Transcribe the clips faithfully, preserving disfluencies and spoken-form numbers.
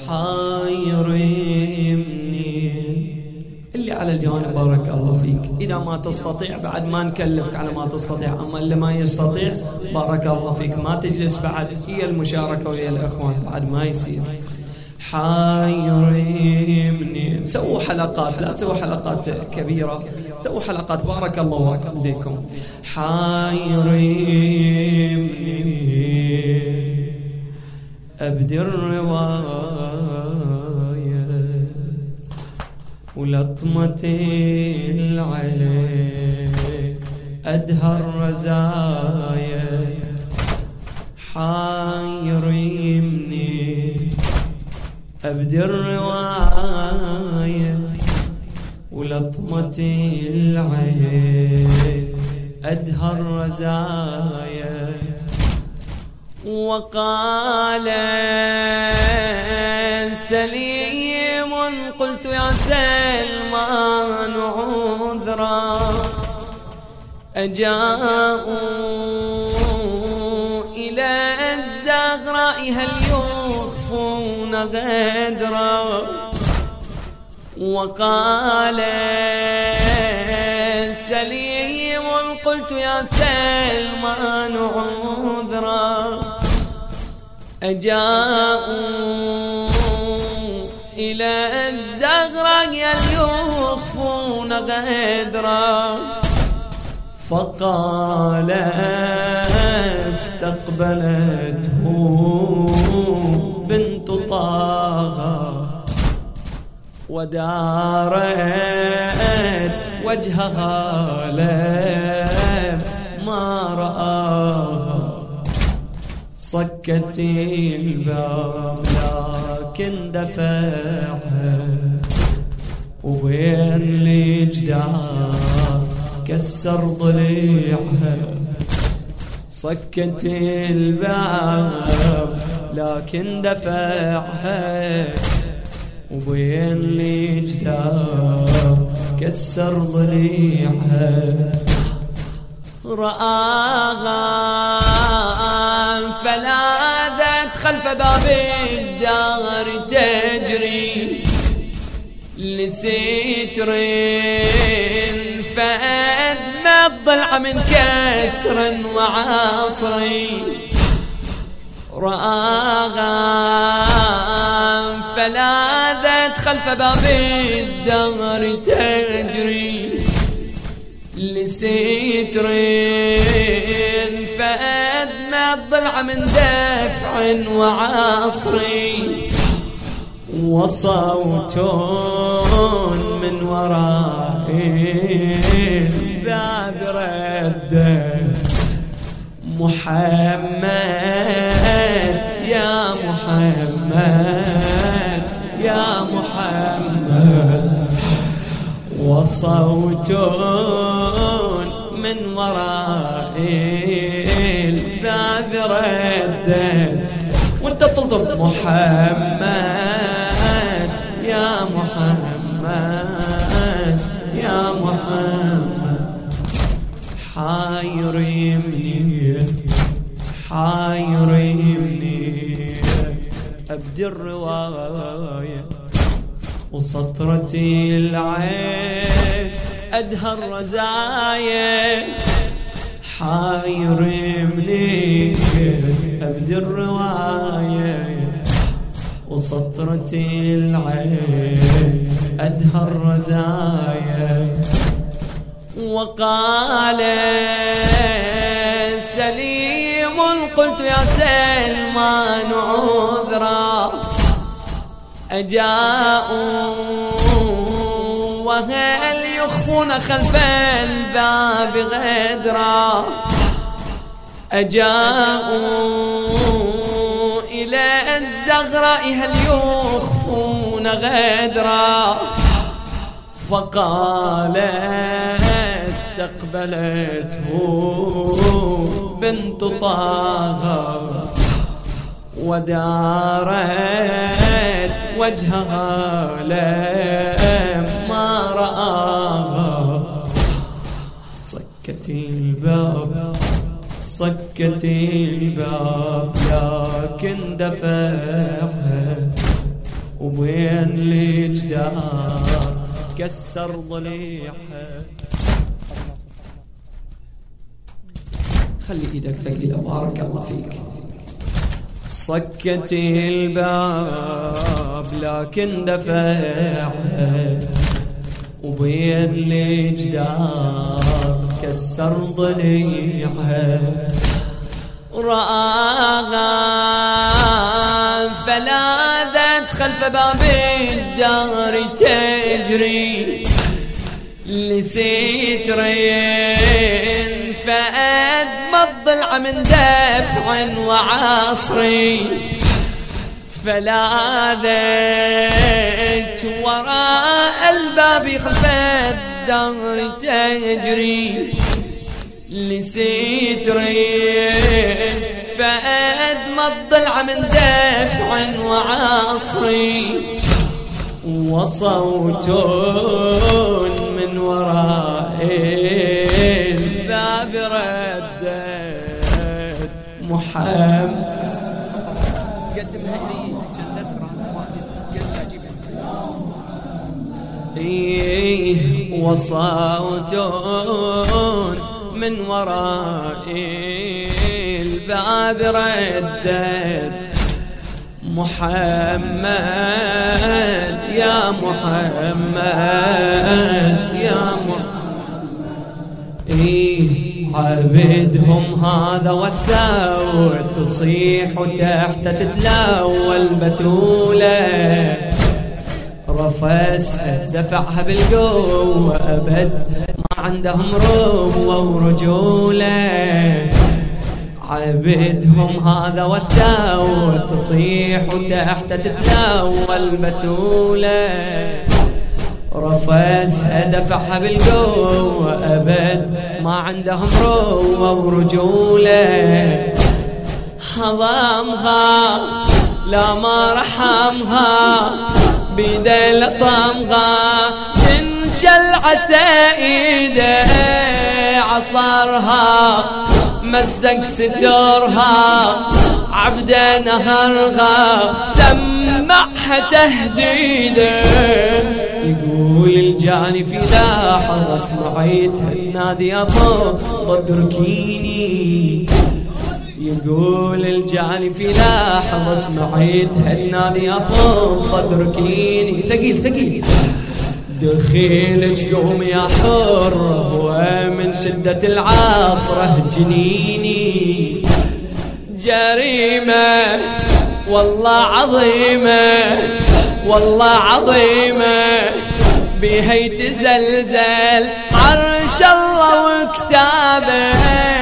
حايرني. اللي على الجوانب بارك الله فيك، إذا ما تستطيع بعد ما نكلفك على ما تستطيع، أما اللي ما يستطيع بارك الله فيك ما تجلس بعد، هي المشاركة ويا الإخوان بعد ما يصير. حايرني. سووا حلقات، لا تسووا حلقات كبيرة، سووا حلقات بارك الله عليكم. حايرني أبدي الرواية ولطمة العين أدهر رزايا. حايرني أبدي الرواية ولطمة العين أدهر رزايا. وقال سليم قلت يا سلمان عذرا أجاءوا إلى الزغراء هل يخفون غدرا. وقال سليم قلت يا سلمان عذرا أجاءوا إلى الزغراء هل يخفون غدرا. فقال استقبلته بنت طه ودارت وجهها لما رآها. صكت الباب لكن دفعها وبين الجدار كسر ضليعها. صكت الباب لكن دفعها وبين الجدار كسر ضليعها. رآها فلاذت خلف باب الدار تجري لستر فأدمى الضلع من كسر وعصري. رآها فلاذت خلف باب الدار تجري لستر فأدمى الضلع من دفع وعصري. وصوت من وراء الباب رد محمد يا محمد يا محمد. وصوت من وراء الباب رد وانت تطلب محمد يا محمد يا محمد. حايرني حايرني أبدي الرواية وسطرتي العين أدهر رزايا. حايرني أبدي الرواية وسطرتي العين أدهر رزايا. وقال سليم قلت يا سلمان عذرا أجاءوا وهل يخفون خلف الباب غدرا. أجاءوا إلى الزغراء هل يخفون غدرا. فقال استقبلته بنت طه ودارت وجهها لما رآها. صكت الباب صكت الباب لكن دفعها الجدار كسر ضليعها. خلي ايدك ثقيلة بارك الله فيك. صكت الباب لكن دفعها وبين الجدار كسر ضليعها. رآها فلاذت خلف باب الدار تجري لسترين فأدمى الضلع من دفع وعصري. فلاذت وراء الباب خلف الدار تجري لسترين فأدمى الضلع من دفع وعصري. وصوت من وراء الباب ردت محمد. قدمها لي كان اسرع واجد قد اجيبها. ايه وصوت من وراء الباب ردت محمد يا محمد يا محمد. إيه عبدهم هذا والساوع تصيح تحت تتلاوى البتولة. رفسها دفعها بالقوة أبد ما عندهم روة ورجولة. عبدهم هذا والساوع تصيح تحت تتلاوى البتولة. رفسها دفعها بالقوة أبد ما عندهم روة ورجولة. حضامها لا ما رحمها بيده لطمها انشل عسائده عصرها مزق سترها عبدا نهرها سمعها تهديده. يقول الجاني في لحظة سمعيتها تنادي أبو ضدركيني. يقول الجاني في لحظة سمعيتها تنادي أبو ضدركيني. ثقيل ثقيل. دخيلك قوم يا حر ومن شدة العصرة جنيني. جريمة والله عظيمة والله عظيمة بيها يتزلزل عرش الله وكتابه.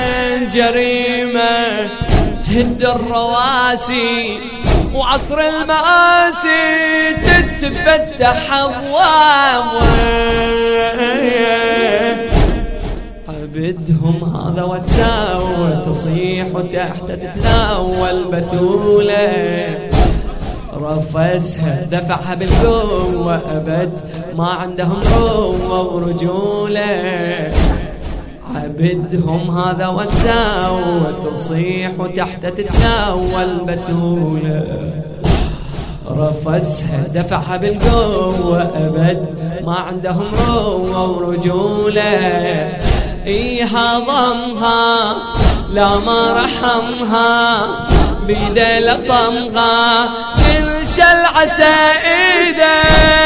جريمة تهد الرواسي وعصر المآسي تتفتح أبوابه. عبدهم هذا والساوع تصيح تحت تتلاوى البتولة. رفسها دفعها بالقوة أبد ما عندهم روة ورجولة. عبدهم هذا والساوع تصيح تحت تتلاوى البتولة. رفسها دفعها بالقوة أبد ما عندهم روة ورجولة. إيها ضمها لا ما رحمها بيده لطمها انشل عسائده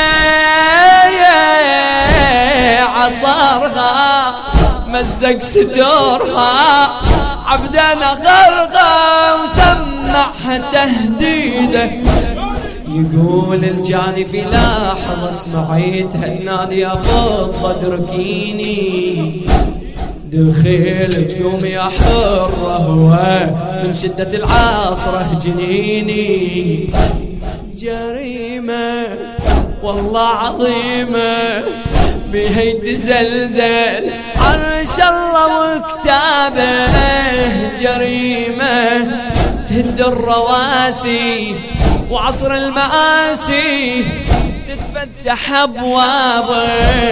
عصرها مزق سترها عبدا نغرغا وسمعها تهديده. يقول الجاني في لحظة سمعيتها تنادي يا فضة ادركيني. دخيلك قوم يا حرة هو من شدة العصرة جنيني. جريمة والله عظيمة بيها يتزلزل عرش الله وكتابه. جريمة تهد الرواسي وعصر المآسي تتفتح أبوابه.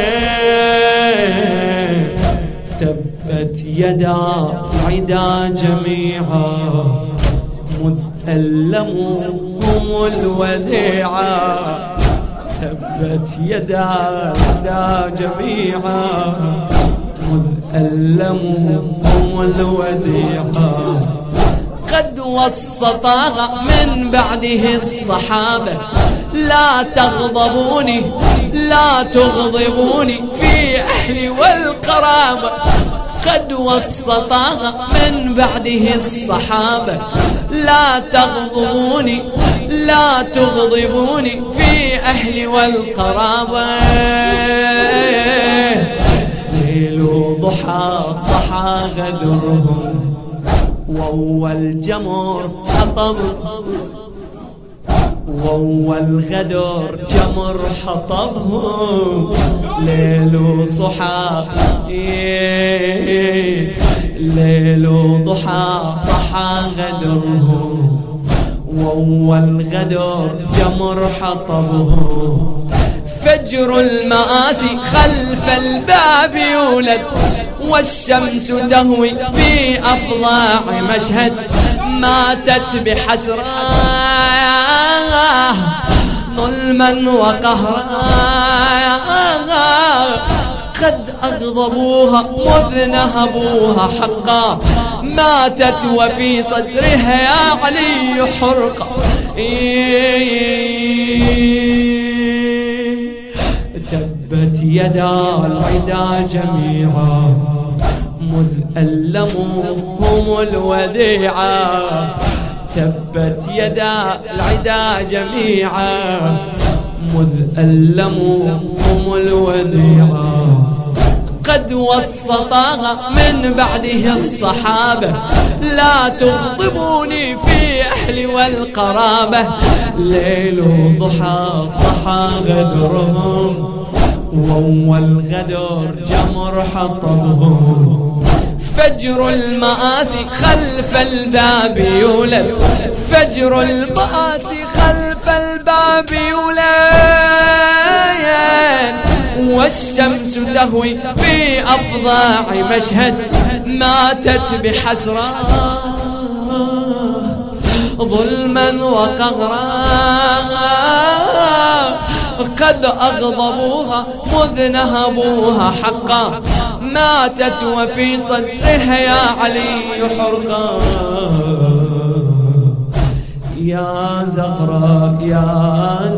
تبت يدا العدا جميعا مذ ألموهم الوديعة تبت يدا العدا جميعا مذ ألموا الوديعة قد وسطها من بعده الصحابة لا تغضبوني لا تغضبوني في أهلي والقرابة قد وسطها من بعده الصحابة لا تغضبوني لا تغضبوني في أهلي والقرابة ليل وضحى صحى غدرهم وأول جمر حطب وأول غدر جمر حطبهم ليل وصحى ليل وضحى صحى غدرهم وأول غدر جمر حطبهم فجر المآسي خلف الباب يولد والشمس تهوي في أفضاع مشهد ماتت بحسرة ظلما وقهرا قد أغضبوها مذ نهبوها حقا ماتت وفي صدرها يا علي حرقة تبت يدا العدا جميعا مذ ألموهم الوديعة تبت يدا العدا جميعا مذ ألموهم الوديعة قد وسطها من بعده الصحابة لا تغضبوني في أهلي والقرابة ليل وضحى صحى غدرهم وأول غدر جمر حطبهم فجر المآسي خلف الباب يولد فجر المآسي خلف الباب يولد والشمس تهوي في أفضاع مشهد ماتت بحسرة ظلما وقهرا قد أغضبوها مذ نهبوها حقا ماتت وفي صدرها يا علي حرقا يا زهراء يا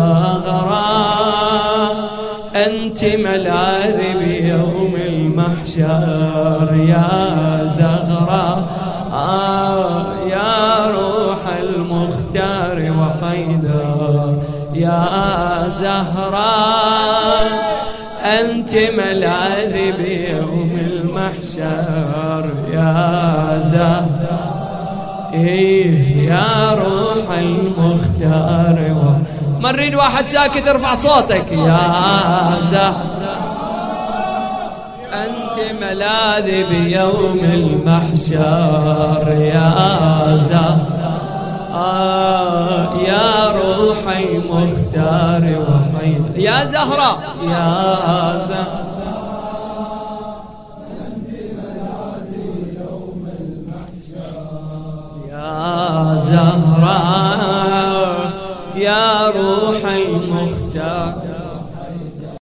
زهراء أنت ملاذي بيوم المحشر يا زهراء آه يا روح المختار وحيدر يا زهراء أنت ملاذي بيوم المحشر يا زهراء إيه يا روح المختار و... ما نريد واحد ساكت ارفع صوتك يا زهراء أنت ملاذي بيوم المحشر يا زهراء آه يا روحي مختار وحيد يا زهراء يا زهراء